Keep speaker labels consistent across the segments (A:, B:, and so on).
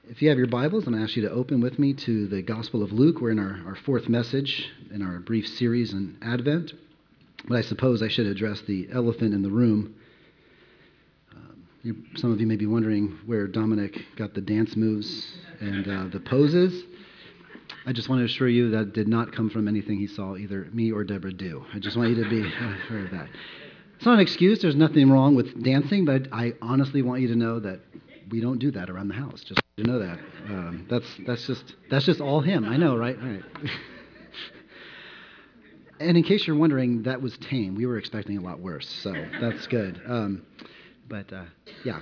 A: If you have your Bibles, I'm going to ask you to open with me to the Gospel of Luke. We're in our fourth message in our brief series on Advent. But I suppose I should address the elephant in the room. Some of you may be wondering where Dominic got the dance moves and the poses. I just want to assure you that did not come from anything he saw either me or Deborah do. I just want you to be aware of that. It's not an excuse. There's nothing wrong with dancing, but I honestly want you to know that we don't do that around the house. Just to know that. That's just all him. I know, right? All right. And in case you're wondering, that was tame. We were expecting a lot worse, so that's good. Yeah.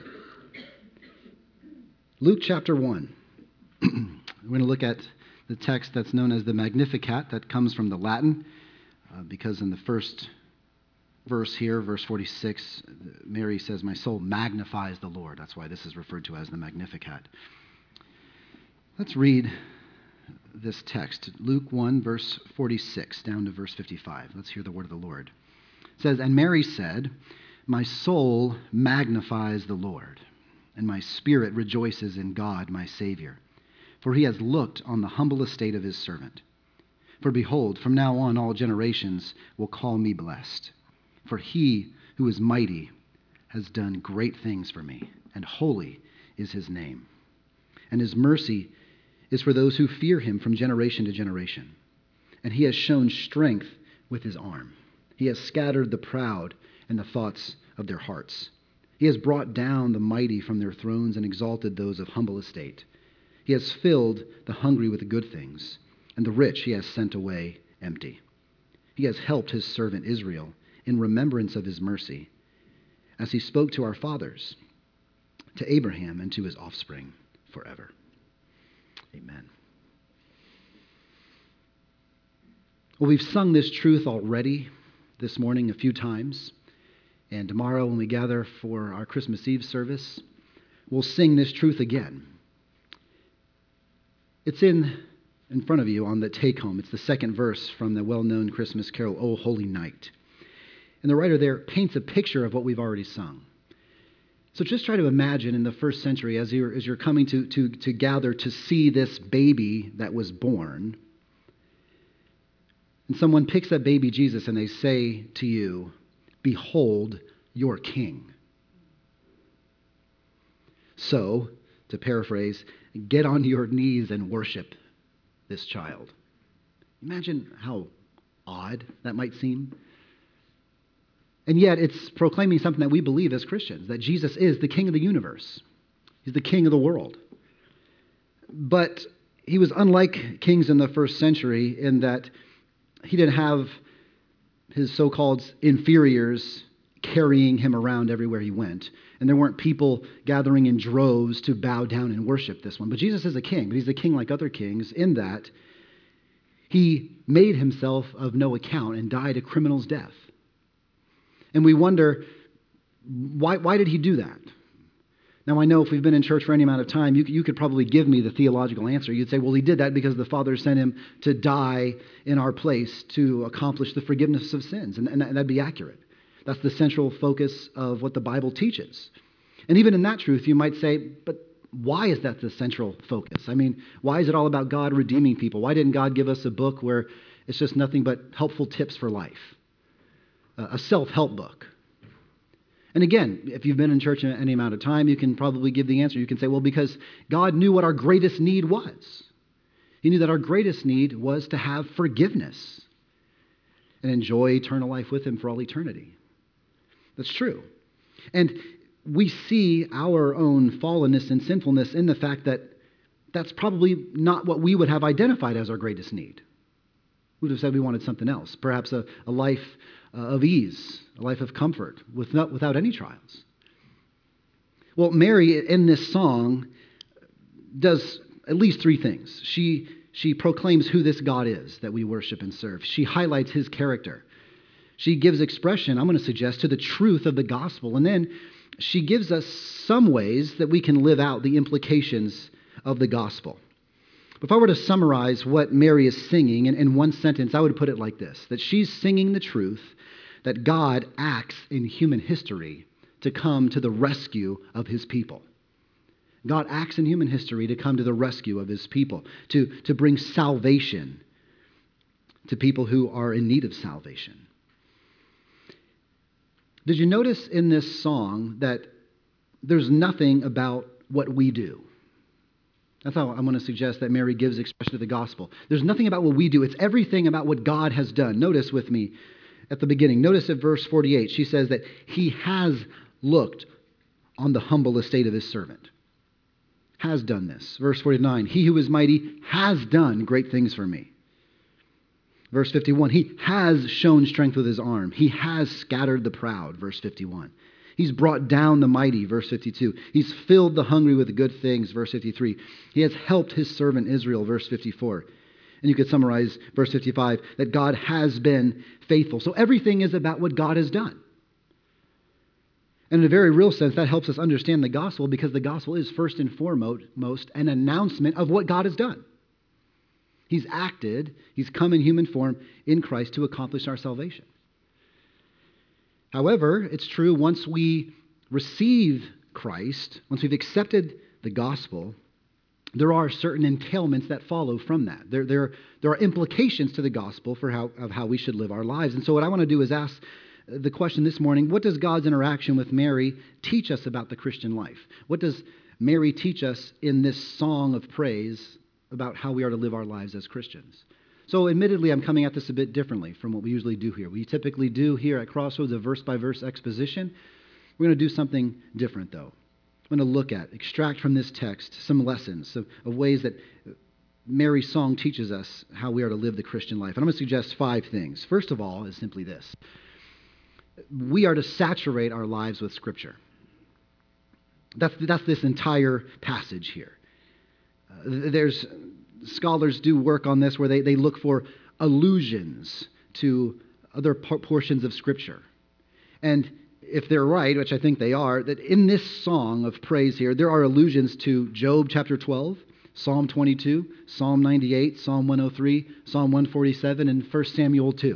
A: Luke chapter 1. We're going to look at the text that's known as the Magnificat. That comes from the Latin, because in the first verse here, verse 46, Mary says, "My soul magnifies the Lord." That's why this is referred to as the Magnificat. Let's read this text, Luke 1, verse 46, down to verse 55. Let's hear the word of the Lord. It says, "And Mary said, 'My soul magnifies the Lord, and my spirit rejoices in God my Savior, for he has looked on the humble estate of his servant. For behold, from now on all generations will call me blessed. For he who is mighty has done great things for me, and holy is his name. And his mercy is for those who fear him from generation to generation. And he has shown strength with his arm. He has scattered the proud in the thoughts of their hearts. He has brought down the mighty from their thrones and exalted those of humble estate. He has filled the hungry with good things, and the rich he has sent away empty. He has helped his servant Israel in remembrance of his mercy, as he spoke to our fathers, to Abraham and to his offspring forever.'" Amen. Well, we've sung this truth already this morning a few times, and tomorrow when we gather for our Christmas Eve service, we'll sing this truth again. It's in front of you on the take-home. It's the second verse from the well-known Christmas carol, "O Holy Night." And the writer there paints a picture of what we've already sung. So just try to imagine in the first century, as you're coming to gather to see this baby that was born, and someone picks up baby Jesus and they say to you, "Behold your king." So, to paraphrase, get on your knees and worship this child. Imagine how odd that might seem. And yet it's proclaiming something that we believe as Christians, that Jesus is the king of the universe. He's the king of the world. But he was unlike kings in the first century in that he didn't have his so-called inferiors carrying him around everywhere he went. And there weren't people gathering in droves to bow down and worship this one. But Jesus is a king, but he's a king like other kings in that he made himself of no account and died a criminal's death. And we wonder, why did he do that? Now, I know if we've been in church for any amount of time, you could probably give me the theological answer. You'd say, well, he did that because the Father sent him to die in our place to accomplish the forgiveness of sins. And that'd be accurate. That's the central focus of what the Bible teaches. And even in that truth, you might say, but why is that the central focus? I mean, why is it all about God redeeming people? Why didn't God give us a book where it's just nothing but helpful tips for life? A self-help book. And again, if you've been in church any amount of time, you can probably give the answer. You can say, well, because God knew what our greatest need was. He knew that our greatest need was to have forgiveness and enjoy eternal life with him for all eternity. That's true. And we see our own fallenness and sinfulness in the fact that that's probably not what we would have identified as our greatest need. We would have said we wanted something else, perhaps a life of ease, a life of comfort without any trials. Well, Mary in this song does at least three things. She proclaims who this God is that we worship and serve. She highlights his character. She gives expression, I'm going to suggest, to the truth of the gospel. And then she gives us some ways that we can live out the implications of the gospel. If I were to summarize what Mary is singing in one sentence, I would put it like this, that she's singing the truth that God acts in human history to come to the rescue of his people. God acts in human history to come to the rescue of his people, to bring salvation to people who are in need of salvation. Did you notice in this song that there's nothing about what we do? That's how I'm going to suggest that Mary gives expression to the gospel. There's nothing about what we do. It's everything about what God has done. Notice with me at the beginning. Notice at verse 48, she says that he has looked on the humble estate of his servant. Has done this. Verse 49, he who is mighty has done great things for me. Verse 51, he has shown strength with his arm. He has scattered the proud. Verse 51. He's brought down the mighty. Verse 52. He's filled the hungry with good things. Verse 53. He has helped his servant Israel. Verse 54. And you could summarize verse 55 that God has been faithful. So everything is about what God has done. And in a very real sense, that helps us understand the gospel, because the gospel is first and foremost an announcement of what God has done. He's acted, he's come in human form in Christ to accomplish our salvation. However, it's true, once we receive Christ, once we've accepted the gospel, there are certain entailments that follow from that. There are implications to the gospel for how we should live our lives. And so what I want to do is ask the question this morning: what does God's interaction with Mary teach us about the Christian life? What does Mary teach us in this song of praise about how we are to live our lives as Christians? So admittedly, I'm coming at this a bit differently from what we usually do here. We typically do here at Crossroads a verse-by-verse exposition. We're going to do something different, though. I'm going to extract from this text some lessons of ways that Mary's song teaches us how we are to live the Christian life. And I'm going to suggest 5 things. First of all is simply this: we are to saturate our lives with Scripture. That's this entire passage here. Scholars do work on this where they look for allusions to other portions of Scripture. And if they're right, which I think they are, that in this song of praise here, there are allusions to Job chapter 12, Psalm 22, Psalm 98, Psalm 103, Psalm 147, and 1 Samuel 2.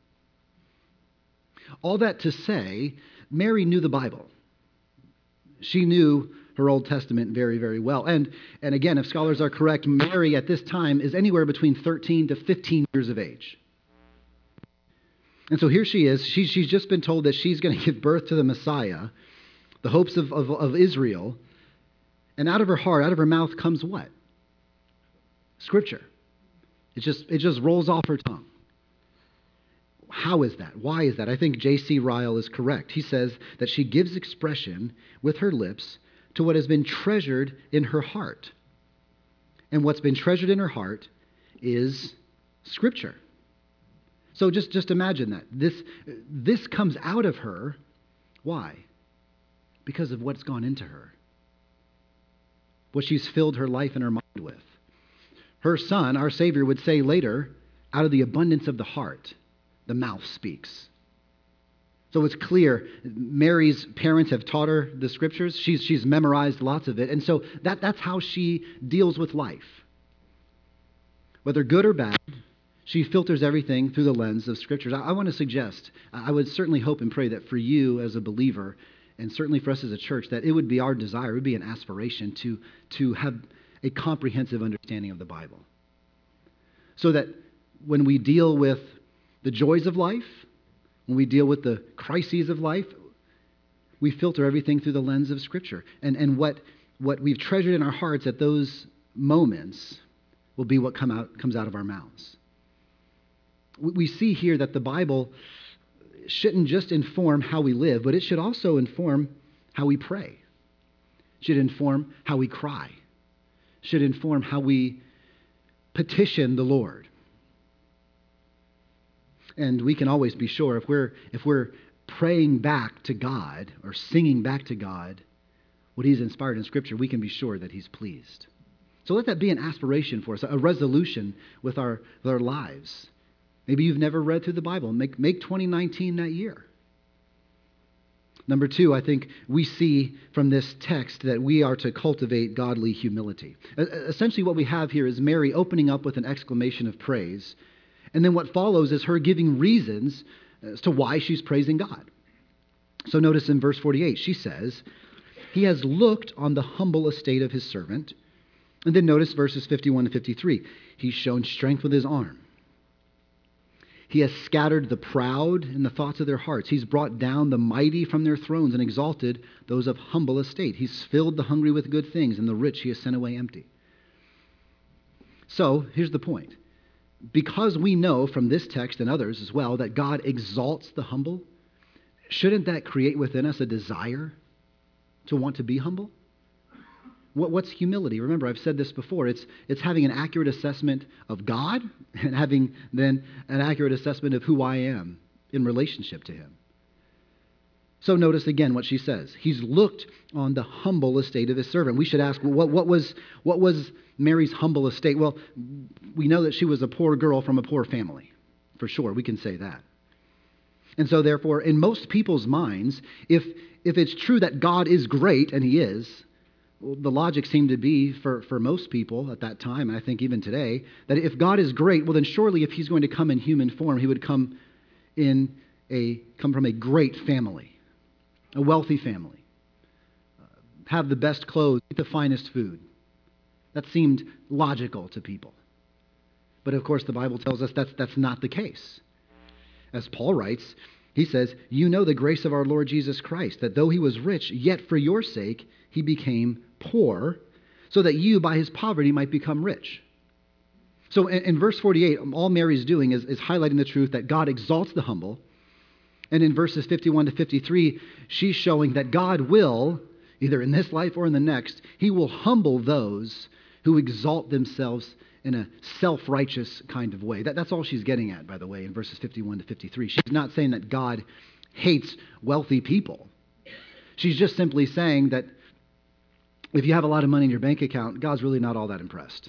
A: All that to say, Mary knew the Bible. She knew her Old Testament very, very well. And again, if scholars are correct, Mary at this time is anywhere between 13 to 15 years of age. And so here she is. She's just been told that she's going to give birth to the Messiah, the hopes of Israel. And out of her heart, out of her mouth comes what? Scripture. It just rolls off her tongue. How is that? Why is that? I think J.C. Ryle is correct. He says that she gives expression with her lips to what has been treasured in her heart. And what's been treasured in her heart is Scripture. So just imagine that. This comes out of her. Why? Because of what's gone into her. What she's filled her life and her mind with. Her Son, our Savior, would say later, out of the abundance of the heart, the mouth speaks. So it's clear Mary's parents have taught her the Scriptures. She's memorized lots of it. And so that's how she deals with life. Whether good or bad, she filters everything through the lens of Scriptures. I want to suggest, I would certainly hope and pray that for you as a believer, and certainly for us as a church, that it would be our desire, it would be an aspiration to have a comprehensive understanding of the Bible. So that when we deal with the joys of life, when we deal with the crises of life, we filter everything through the lens of Scripture. And what we've treasured in our hearts at those moments will be what comes out of our mouths. We see here that the Bible shouldn't just inform how we live, but it should also inform how we pray. It should inform how we cry. It should inform how we petition the Lord. And we can always be sure if we're praying back to God or singing back to God what He's inspired in Scripture, we can be sure that He's pleased. So let that be an aspiration for us, a resolution with our lives. Maybe you've never read through the Bible. Make 2019 that year. Number 2, I think we see from this text that we are to cultivate godly humility. Essentially what we have here is Mary opening up with an exclamation of praise. And then what follows is her giving reasons as to why she's praising God. So notice in verse 48, she says, He has looked on the humble estate of his servant. And then notice verses 51 to 53. He's shown strength with his arm. He has scattered the proud in the thoughts of their hearts. He's brought down the mighty from their thrones and exalted those of humble estate. He's filled the hungry with good things, and the rich he has sent away empty. So, here's the point. Because we know from this text and others as well that God exalts the humble, shouldn't that create within us a desire to want to be humble? What's humility? Remember, I've said this before. It's having an accurate assessment of God and having then an accurate assessment of who I am in relationship to him. So notice again what she says. He's looked on the humble estate of his servant. We should ask, what was Mary's humble estate? Well, we know that she was a poor girl from a poor family. For sure, we can say that. And so therefore, in most people's minds, if it's true that God is great, and he is, well, the logic seemed to be for most people at that time, and I think even today, that if God is great, well then surely if he's going to come in human form, he would come from a great family, a wealthy family, have the best clothes, eat the finest food. That seemed logical to people. But of course the Bible tells us that's not the case. As Paul writes, he says, "You know the grace of our Lord Jesus Christ, that though he was rich, yet for your sake he became poor, so that you by his poverty might become rich." So in verse 48, all Mary's doing is highlighting the truth that God exalts the humble. And in verses 51 to 53, she's showing that God will, either in this life or in the next, he will humble those who exalt themselves in a self-righteous kind of way. That's all she's getting at, by the way, in verses 51 to 53. She's not saying that God hates wealthy people. She's just simply saying that if you have a lot of money in your bank account, God's really not all that impressed.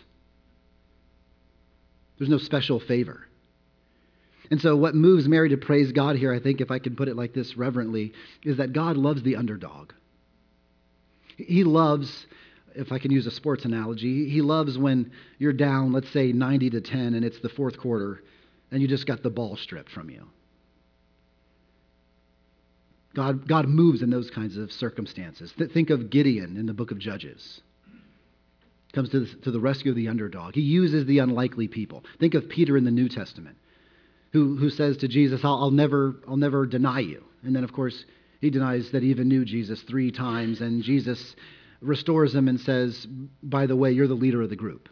A: There's no special favor. And so what moves Mary to praise God here, I think, if I can put it like this reverently, is that God loves the underdog. He loves, if I can use a sports analogy, he loves when you're down, let's say 90-10, and it's the fourth quarter, and you just got the ball stripped from you. God moves in those kinds of circumstances. Think of Gideon in the book of Judges. Comes to the rescue of the underdog. He uses the unlikely people. Think of Peter in the New Testament, who says to Jesus, I'll never deny you. And then, of course, he denies that he even knew Jesus 3 times, and Jesus restores him and says, by the way, you're the leader of the group.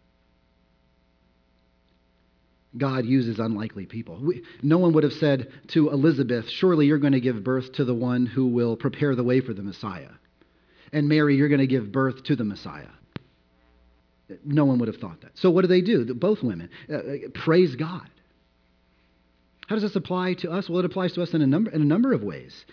A: God uses unlikely people. No one would have said to Elizabeth, surely you're going to give birth to the one who will prepare the way for the Messiah. And Mary, you're going to give birth to the Messiah. No one would have thought that. So what do? Both women praise God. How does this apply to us? Well, it applies to us in a number of ways.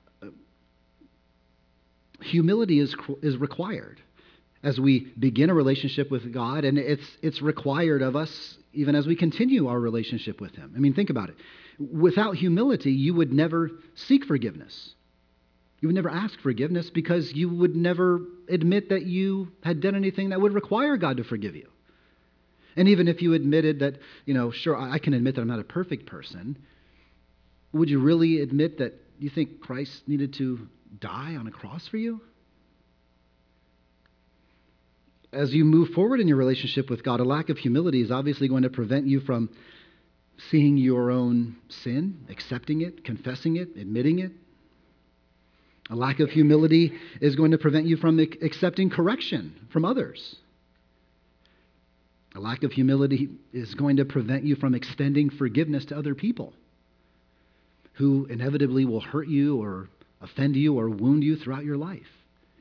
A: Humility is required as we begin a relationship with God, and it's required of us even as we continue our relationship with him. I mean, think about it. Without humility, you would never seek forgiveness. You would never ask forgiveness because you would never admit that you had done anything that would require God to forgive you. And even if you admitted that, sure, I can admit that I'm not a perfect person, would you really admit that you think Christ needed to die on a cross for you? As you move forward in your relationship with God, a lack of humility is obviously going to prevent you from seeing your own sin, accepting it, confessing it, admitting it. A lack of humility is going to prevent you from accepting correction from others. A lack of humility is going to prevent you from extending forgiveness to other people who inevitably will hurt you or offend you or wound you throughout your life.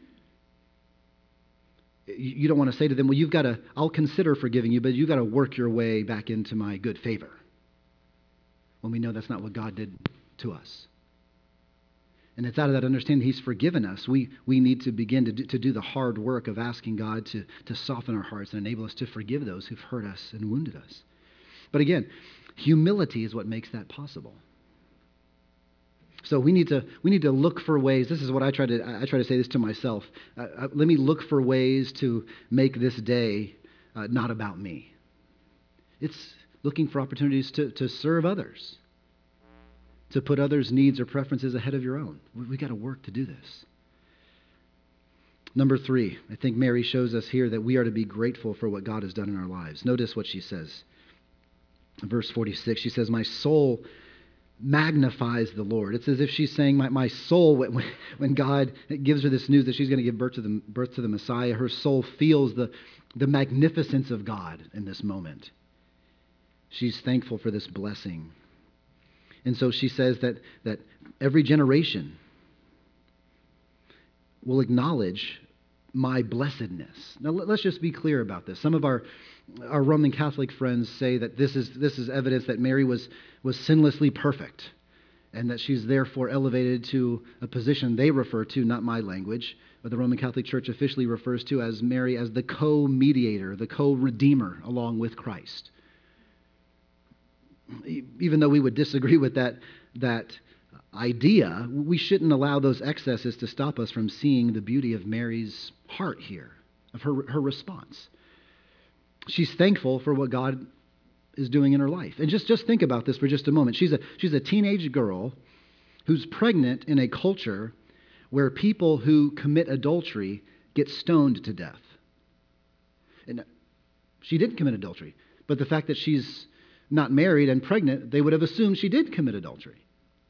A: You don't want to say to them, well, I'll consider forgiving you, but you've got to work your way back into my good favor. When we know that's not what God did to us. And it's out of that understanding he's forgiven us. We need to begin to do the hard work of asking God to soften our hearts and enable us to forgive those who've hurt us and wounded us. But again, humility is what makes that possible. So we need to look for ways. This is what I try to say this to myself. Let me look for ways to make this day not about me. It's looking for opportunities to serve others, to put others' needs or preferences ahead of your own. We got to work to do this. Number 3, I think Mary shows us here that we are to be grateful for what God has done in our lives. Notice what she says. Verse 46, she says, my soul magnifies the Lord. It's as if she's saying, my soul, when God gives her this news that she's going to give birth to the Messiah, her soul feels the magnificence of God in this moment. She's thankful for this blessing. And so she says that every generation will acknowledge my blessedness. Now, let's just be clear about this. Some of our Roman Catholic friends say that this is evidence that Mary was sinlessly perfect and that she's therefore elevated to a position they refer to, not my language, but the Roman Catholic Church officially refers to as Mary as the co-mediator, the co-redeemer along with Christ. Even though we would disagree with that idea, we shouldn't allow those excesses to stop us from seeing the beauty of Mary's heart here, of her response. She's thankful for what God is doing in her life. And just think about this for just a moment. She's a teenage girl who's pregnant in a culture where people who commit adultery get stoned to death. And she didn't commit adultery, but the fact that she's not married and pregnant, they would have assumed she did commit adultery.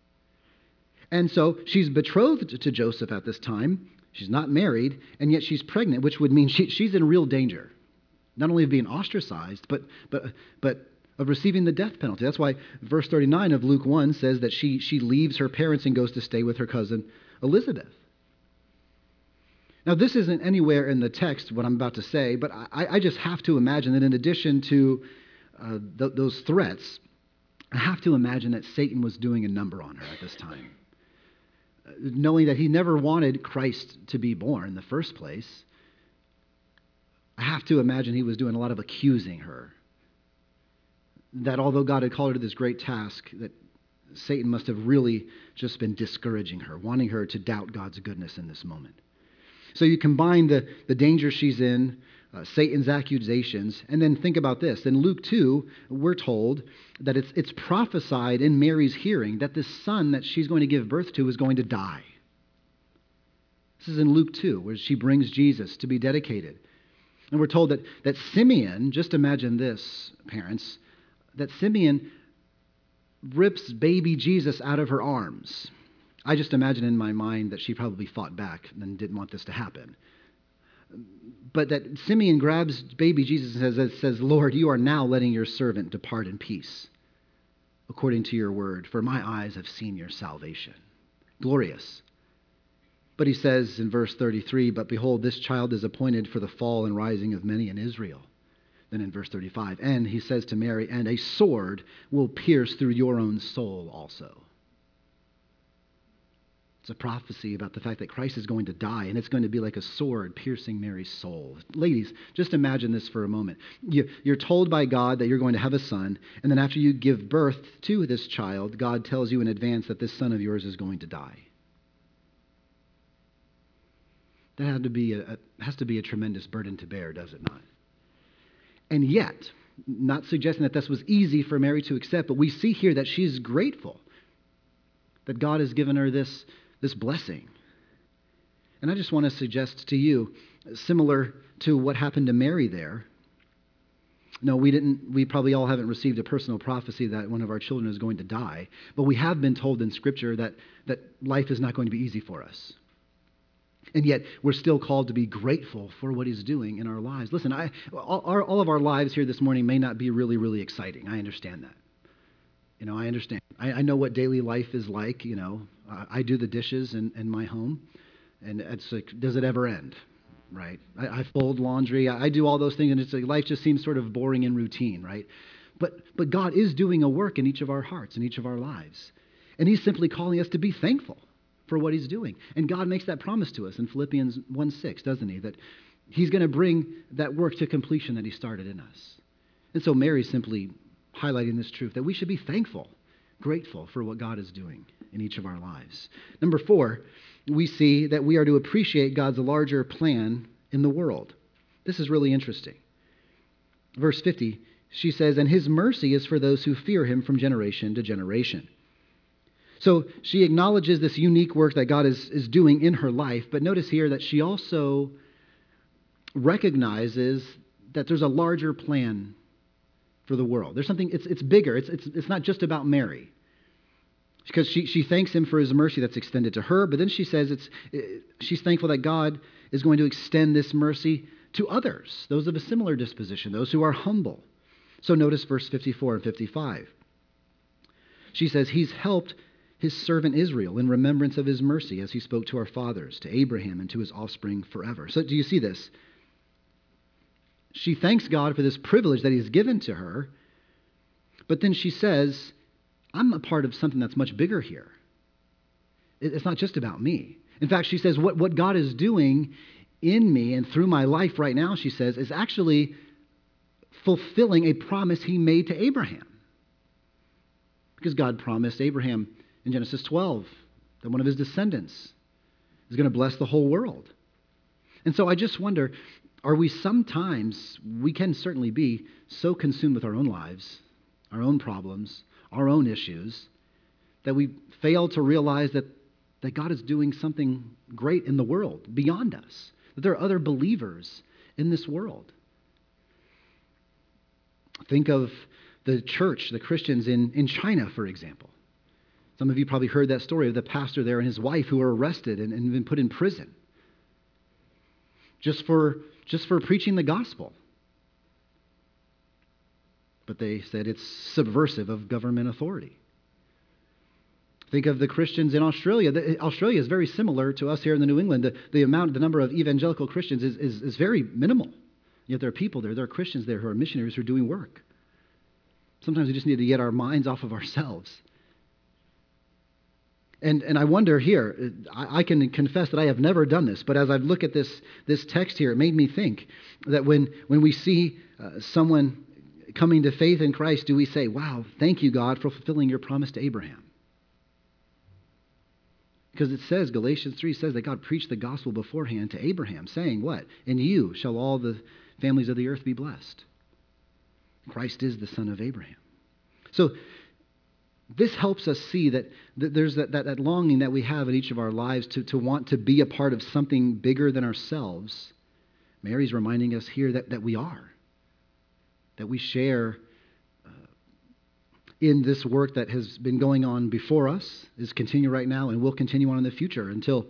A: And so she's betrothed to Joseph at this time. She's not married, and yet she's pregnant, which would mean she's in real danger, not only of being ostracized, but of receiving the death penalty. That's why verse 39 of Luke 1 says that she leaves her parents and goes to stay with her cousin Elizabeth. Now, this isn't anywhere in the text, what I'm about to say, but I just have to imagine that in addition to those threats, I have to imagine that Satan was doing a number on her at this time. Knowing that he never wanted Christ to be born in the first place, I have to imagine he was doing a lot of accusing her. That although God had called her to this great task, that Satan must have really just been discouraging her, wanting her to doubt God's goodness in this moment. So you combine the danger she's in, Satan's accusations, and then think about this. In Luke 2, we're told that it's prophesied in Mary's hearing that this son that she's going to give birth to is going to die. This is in Luke 2, where she brings Jesus to be dedicated. And we're told that Simeon, just imagine this, parents, that Simeon rips baby Jesus out of her arms. I just imagine in my mind that she probably fought back and didn't want this to happen. But that Simeon grabs baby Jesus and says, Lord, you are now letting your servant depart in peace, according to your word, for my eyes have seen your salvation. Glorious. But he says in verse 33, but behold, this child is appointed for the fall and rising of many in Israel. Then in verse 35, and he says to Mary, and a sword will pierce through your own soul also. It's a prophecy about the fact that Christ is going to die, and it's going to be like a sword piercing Mary's soul. Ladies, just imagine this for a moment. You're told by God that you're going to have a son, and then after you give birth to this child, God tells you in advance that this son of yours is going to die. That has to be a tremendous burden to bear, does it not? And yet, not suggesting that this was easy for Mary to accept, but we see here that she's grateful that God has given her this blessing. And I just want to suggest to you, similar to what happened to Mary there. No, we probably all haven't received a personal prophecy that one of our children is going to die, but we have been told in Scripture that life is not going to be easy for us. And yet, we're still called to be grateful for what he's doing in our lives. Listen, all of our lives here this morning may not be really, really exciting. I understand that. I understand. I know what daily life is like. I do the dishes in my home, and it's like, does it ever end? Right? I fold laundry. I do all those things, and it's like life just seems sort of boring and routine, right? But God is doing a work in each of our hearts, in each of our lives. And he's simply calling us to be thankful for what he's doing. And God makes that promise to us in Philippians 1:6, doesn't he? That he's going to bring that work to completion that he started in us. And so Mary's simply highlighting this truth, that we should be thankful, grateful for what God is doing in each of our lives. Number 4, we see that we are to appreciate God's larger plan in the world. This is really interesting. Verse 50, she says, and his mercy is for those who fear him from generation to generation. So she acknowledges this unique work that God is doing in her life, but notice here that she also recognizes that there's a larger plan for the world. There's something, it's bigger. It's not just about Mary. Because she thanks him for his mercy that's extended to her, but then she says she's thankful that God is going to extend this mercy to others, those of a similar disposition, those who are humble. So notice verse 54 and 55. She says, he's helped his servant Israel in remembrance of his mercy as he spoke to our fathers, to Abraham, and to his offspring forever. So do you see this? She thanks God for this privilege that he's given to her, but then she says, I'm a part of something that's much bigger here. It's not just about me. In fact, she says, what God is doing in me and through my life right now, she says, is actually fulfilling a promise he made to Abraham. Because God promised Abraham in Genesis 12 that one of his descendants is going to bless the whole world. And so I just wonder, we can certainly be so consumed with our own lives, our own problems, our own issues, that we fail to realize that God is doing something great in the world beyond us, that there are other believers in this world. Think of the church, the Christians in China, for example. Some of you probably heard that story of the pastor there and his wife who were arrested and been put in prison just for preaching the gospel. But they said it's subversive of government authority. Think of the Christians in Australia. Australia is very similar to us here in the New England. The number of evangelical Christians is very minimal. Yet there are people there, there are Christians there who are missionaries who are doing work. Sometimes we just need to get our minds off of ourselves. And I wonder here, I can confess that I have never done this, but as I've looked at this text here, it made me think that when we see someone coming to faith in Christ, do we say, wow, thank you, God, for fulfilling your promise to Abraham? Because it says, Galatians 3 says that God preached the gospel beforehand to Abraham, saying what? In you shall all the families of the earth be blessed. Christ is the son of Abraham. So this helps us see that there's that longing that we have in each of our lives to want to be a part of something bigger than ourselves. Mary's reminding us here that we are. That we share in this work that has been going on before us, is continuing right now, and will continue on in the future until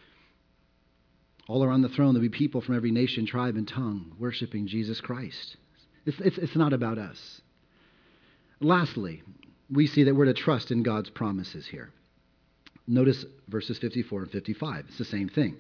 A: all around the throne there'll be people from every nation, tribe, and tongue worshiping Jesus Christ. It's not about us. Lastly, we see that we're to trust in God's promises here. Notice verses 54 and 55. It's the same thing.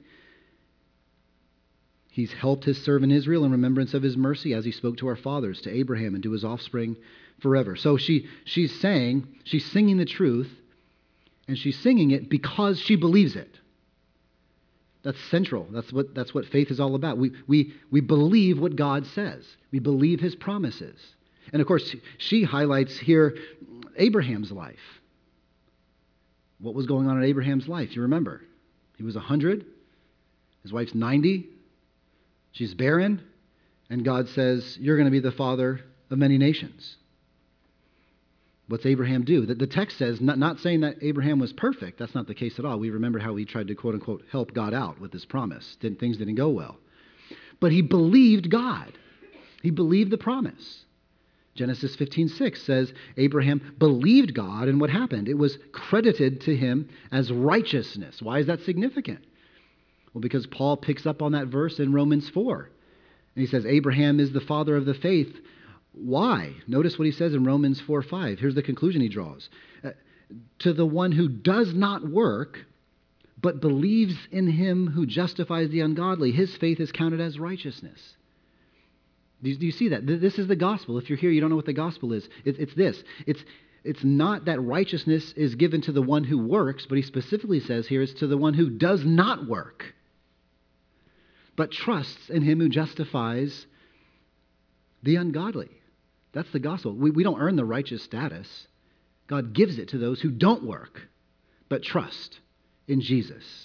A: He's helped his servant Israel in remembrance of his mercy as he spoke to our fathers, to Abraham, and to his offspring forever. So she's singing the truth, and she's singing it because she believes it. That's central. That's what faith is all about. We believe what God says. We believe his promises. And of course, she highlights here Abraham's life. What was going on in Abraham's life? You remember, he was 100. His wife's 90. She's barren. And God says, you're going to be the father of many nations. What's Abraham do? The text says, not saying that Abraham was perfect. That's not the case at all. We remember how he tried to, quote unquote, help God out with this promise. Things didn't go well. But he believed God. He believed the promise. Genesis 15:6 says, Abraham believed God, and what happened? It was credited to him as righteousness. Why is that significant? Well, because Paul picks up on that verse in Romans 4. And he says, Abraham is the father of the faith. Why? Notice what he says in Romans 4:5. Here's the conclusion he draws. To the one who does not work, but believes in him who justifies the ungodly, his faith is counted as righteousness. Do you see that? This is the gospel. If you're here, you don't know what the gospel is. It's this. It's not that righteousness is given to the one who works, but he specifically says here it's to the one who does not work, but trusts in him who justifies the ungodly. That's the gospel. We don't earn the righteous status. God gives it to those who don't work, but trust in Jesus.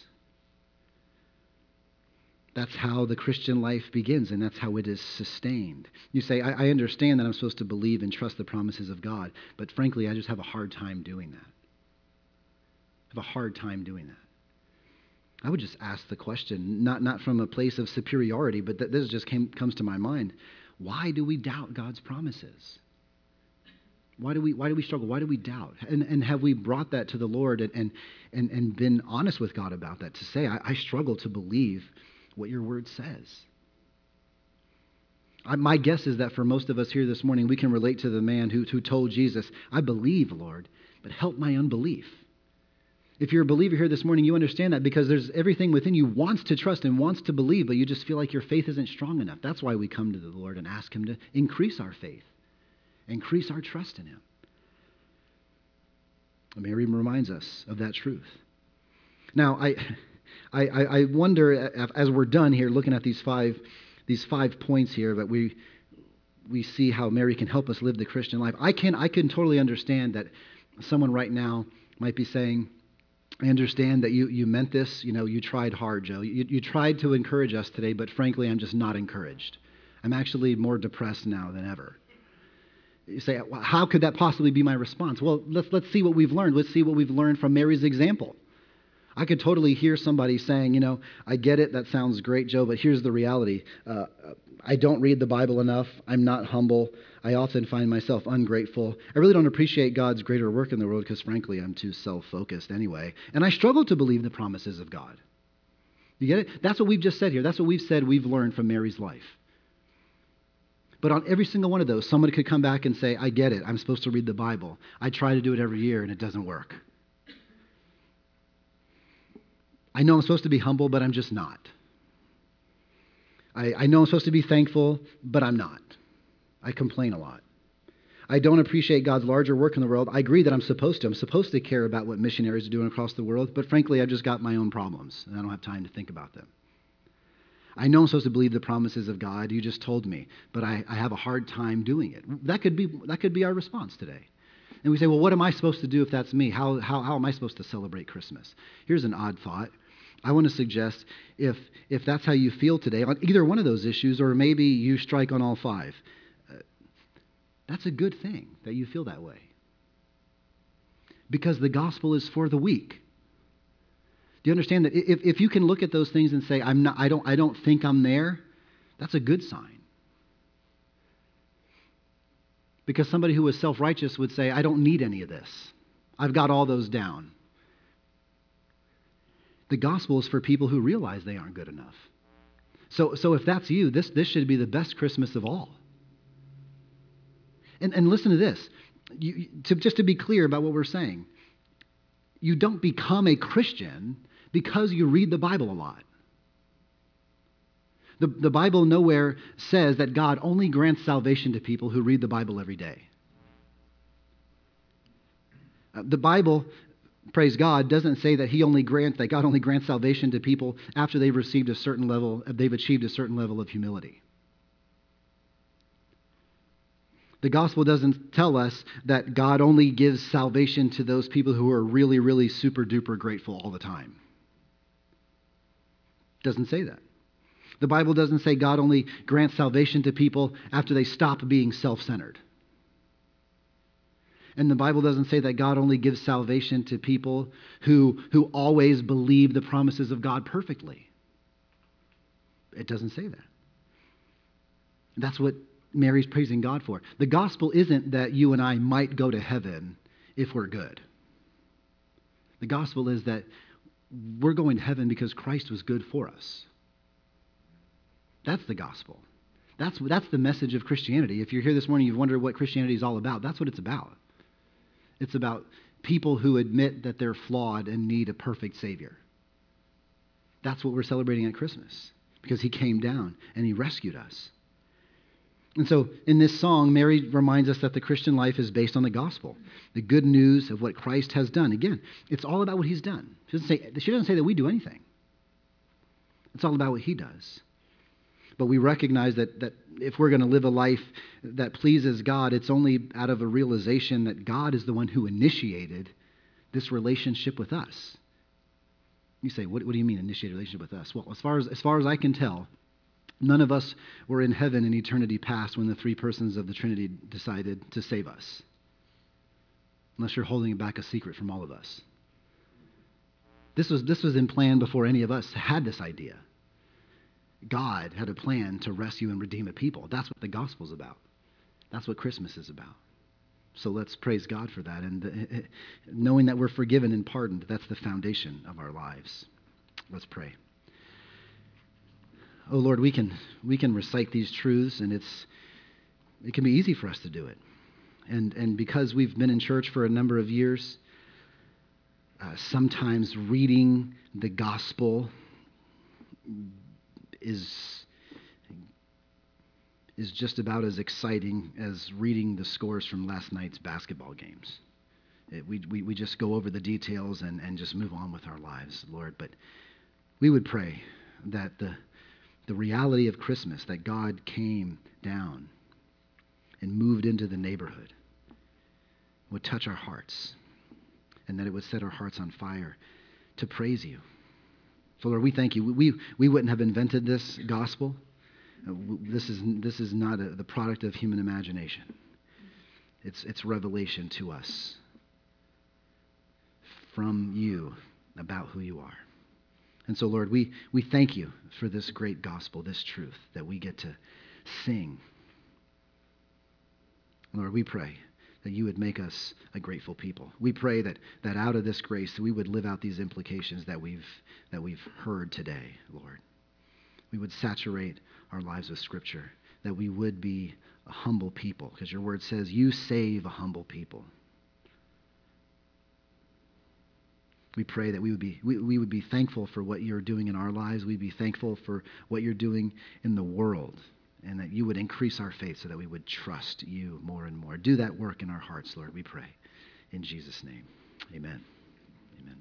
A: That's how the Christian life begins, and that's how it is sustained. You say, I understand that I'm supposed to believe and trust the promises of God, but frankly, I just have a hard time doing that. have a hard time doing that. I would just ask the question, not from a place of superiority, but this just comes to my mind. Why do we doubt God's promises? Why do we struggle? Why do we doubt? And have we brought that to the Lord and been honest with God about that, to say, I struggle to believe what your word says? My guess is that for most of us here this morning, we can relate to the man who told Jesus, I believe, Lord, but help my unbelief. If you're a believer here this morning, you understand that because there's everything within you wants to trust and wants to believe, but you just feel like your faith isn't strong enough. That's why we come to the Lord and ask him to increase our faith, increase our trust in him. Mary reminds us of that truth. Now, I wonder, as we're done here, looking at these five points here, that we see how Mary can help us live the Christian life. I can totally understand that someone right now might be saying, I understand that you meant this. You tried hard, Joe. You tried to encourage us today, but frankly, I'm just not encouraged. I'm actually more depressed now than ever. You say, well, how could that possibly be my response? Well, let's see what we've learned. Let's see what we've learned from Mary's example. I could totally hear somebody saying, I get it. That sounds great, Joe, but here's the reality. I don't read the Bible enough. I'm not humble. I often find myself ungrateful. I really don't appreciate God's greater work in the world because, frankly, I'm too self-focused anyway. And I struggle to believe the promises of God. You get it? That's what we've just said here. That's what we've said we've learned from Mary's life. But on every single one of those, somebody could come back and say, I get it. I'm supposed to read the Bible. I try to do it every year, and it doesn't work. I know I'm supposed to be humble, but I'm just not. I know I'm supposed to be thankful, but I'm not. I complain a lot. I don't appreciate God's larger work in the world. I agree that I'm supposed to. I'm supposed to care about what missionaries are doing across the world, but frankly, I've just got my own problems, and I don't have time to think about them. I know I'm supposed to believe the promises of God. You just told me, but I have a hard time doing it. That could be our response today. And we say, well, what am I supposed to do if that's me? How am I supposed to celebrate Christmas? Here's an odd thought. I want to suggest if that's how you feel today on either one of those issues, or maybe you strike on all five, that's a good thing that you feel that way. Because the gospel is for the weak. Do you understand that if you can look at those things and say, I don't think I'm there, that's a good sign. Because somebody who was self-righteous would say, I don't need any of this. I've got all those down. The gospel is for people who realize they aren't good enough. So if that's you, this should be the best Christmas of all. And listen to this. Just to be clear about what we're saying, you don't become a Christian because you read the Bible a lot. The Bible nowhere says that God only grants salvation to people who read the Bible every day. The Bible, praise God, doesn't say that God only grants salvation to people after they've achieved a certain level of humility. The gospel doesn't tell us that God only gives salvation to those people who are really, really super duper grateful all the time. It doesn't say that. The Bible doesn't say God only grants salvation to people after they stop being self-centered. And the Bible doesn't say that God only gives salvation to people who always believe the promises of God perfectly. It doesn't say that. That's what Mary's praising God for. The gospel isn't that you and I might go to heaven if we're good. The gospel is that we're going to heaven because Christ was good for us. That's the gospel. That's the message of Christianity. If you're here this morning, you've wondered what Christianity is all about. That's what it's about. It's about people who admit that they're flawed and need a perfect Savior. That's what we're celebrating at Christmas, because he came down and he rescued us. And so in this song, Mary reminds us that the Christian life is based on the gospel, the good news of what Christ has done. Again, it's all about what he's done. She doesn't say that we do anything. It's all about what he does. But we recognize that if we're going to live a life that pleases God, it's only out of a realization that God is the one who initiated this relationship with us. You say, what do you mean initiated a relationship with us? Well, as far as I can tell, none of us were in heaven in eternity past when the three persons of the Trinity decided to save us. Unless you're holding back a secret from all of us. This was in plan before any of us had this idea. God had a plan to rescue and redeem a people. That's what the gospel's about. That's what Christmas is about. So let's praise God for that. And knowing that we're forgiven and pardoned, that's the foundation of our lives. Let's pray. Oh Lord, we can recite these truths, and it can be easy for us to do it. And because we've been in church for a number of years, sometimes reading the gospel is just about as exciting as reading the scores from last night's basketball games. We just go over the details and just move on with our lives, Lord. But we would pray that the reality of Christmas, that God came down and moved into the neighborhood, would touch our hearts, and that it would set our hearts on fire to praise you. So Lord, we thank you. We wouldn't have invented this gospel. This is not the product of human imagination. It's revelation to us from you about who you are. And so, Lord, we thank you for this great gospel, this truth that we get to sing. Lord, we pray that you would make us a grateful people. We pray that out of this grace, we would live out these implications that we've heard today, Lord. We would saturate our lives with Scripture, that we would be a humble people, because your word says you save a humble people. We pray that we would be thankful for what you're doing in our lives. We'd be thankful for what you're doing in the world, and that you would increase our faith so that we would trust you more and more. Do that work in our hearts, Lord, we pray. In Jesus' name, amen. Amen.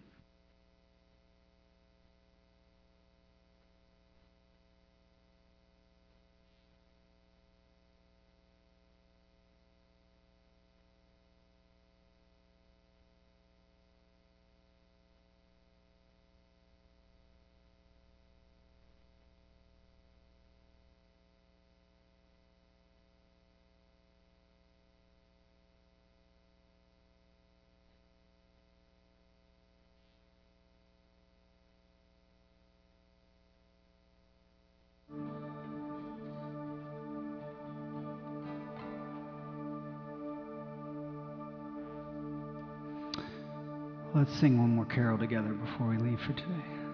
B: Let's sing one more carol together before we leave for today.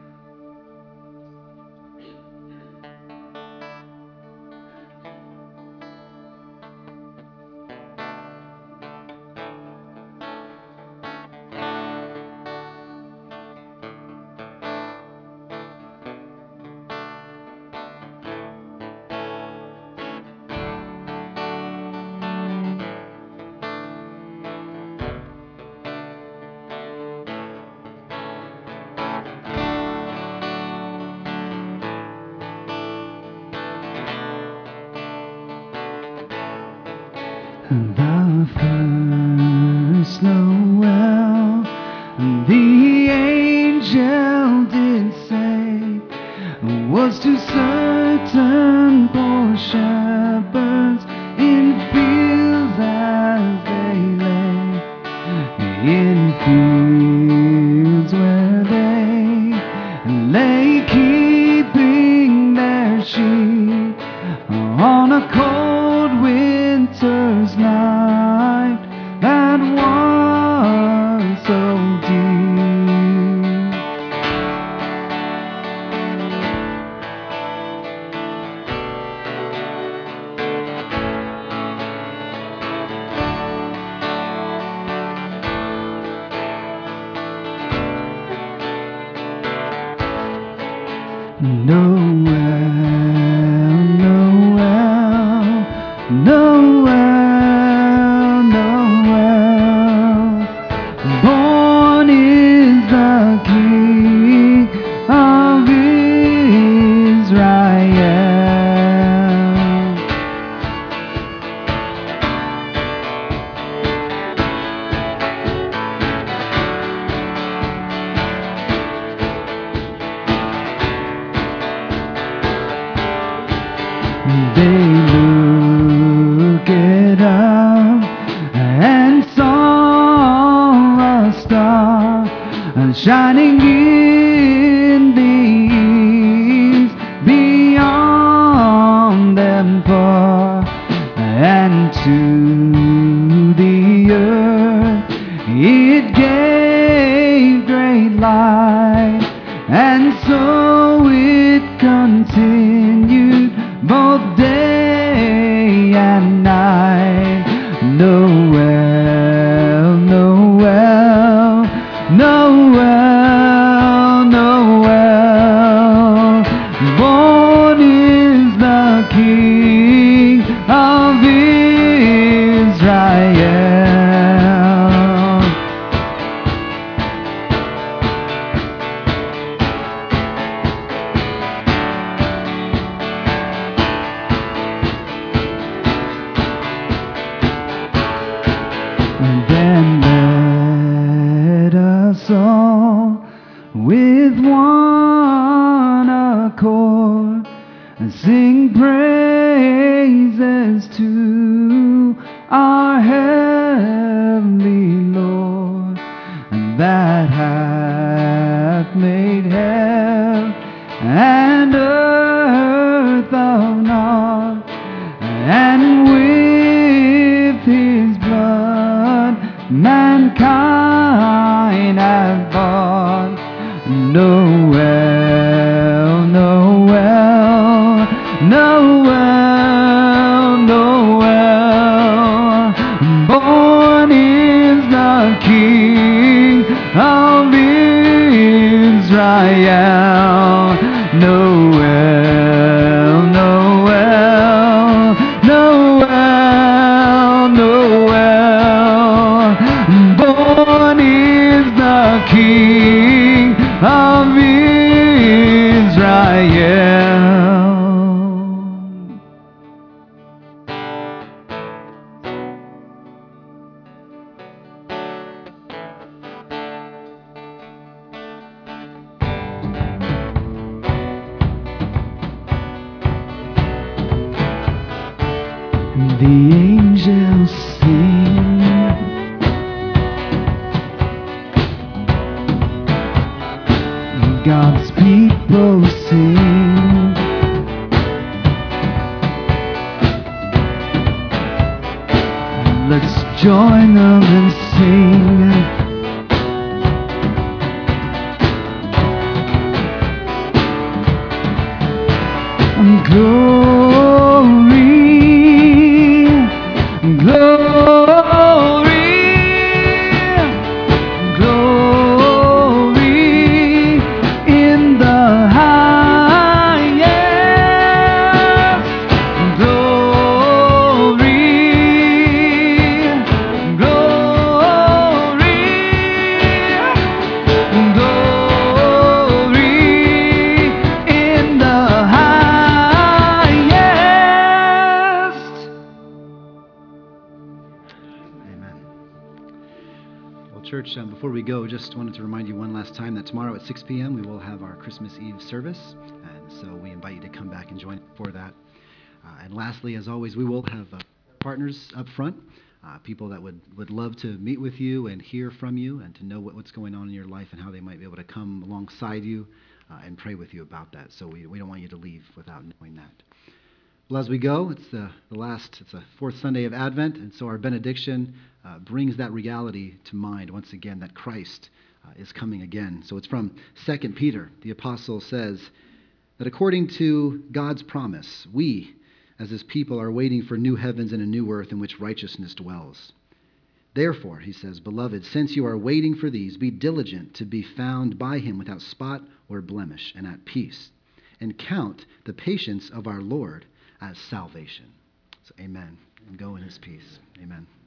B: The first Noel, the angel did say, was to certain poor shepherds in fields as they lay, in fields where they lay keeping their sheep on a cold winter's night that was so deep. Noel, Noel, Noel, Noel, born is the King of Israel. They looked up and saw a star shining in star, and to the earth it gave great light, and so it continued both day and night. Noel, Noel, Noel, Noel, born is the King of Israel. And then let us all with one accord sing praises to our heavenly Lord, that hath made heaven and earth of naught, and with his blood mankind hath bought. Noel, Noel, Noel, Noel, born is the King of Israel. Noel, Noel, Noel, Noel, born is the King of Israel. The angels sing, God's people sing. Let's join them and sing. Glory, glory, glory in the highest. Glory, glory, glory in the highest.
A: Amen. Well, church, before we go, just wanted to remind you one last time that tomorrow at 6 p.m. we will have our Christmas Eve service, and so we invite you to come back and join for that. And lastly, as always, we will have partners up front, people that would love to meet with you and hear from you and to know what's going on in your life and how they might be able to come alongside you and pray with you about that. So we don't want you to leave without knowing that. Well, as we go, it's the fourth Sunday of Advent, and so our benediction brings that reality to mind once again, that Christ is coming again. So it's from 2 Peter. The apostle says that according to God's promise, we, as his people, are waiting for new heavens and a new earth in which righteousness dwells. Therefore, he says, beloved, since you are waiting for these, be diligent to be found by him without spot or blemish and at peace, and count the patience of our Lord as salvation. So amen. And go in his peace. Amen.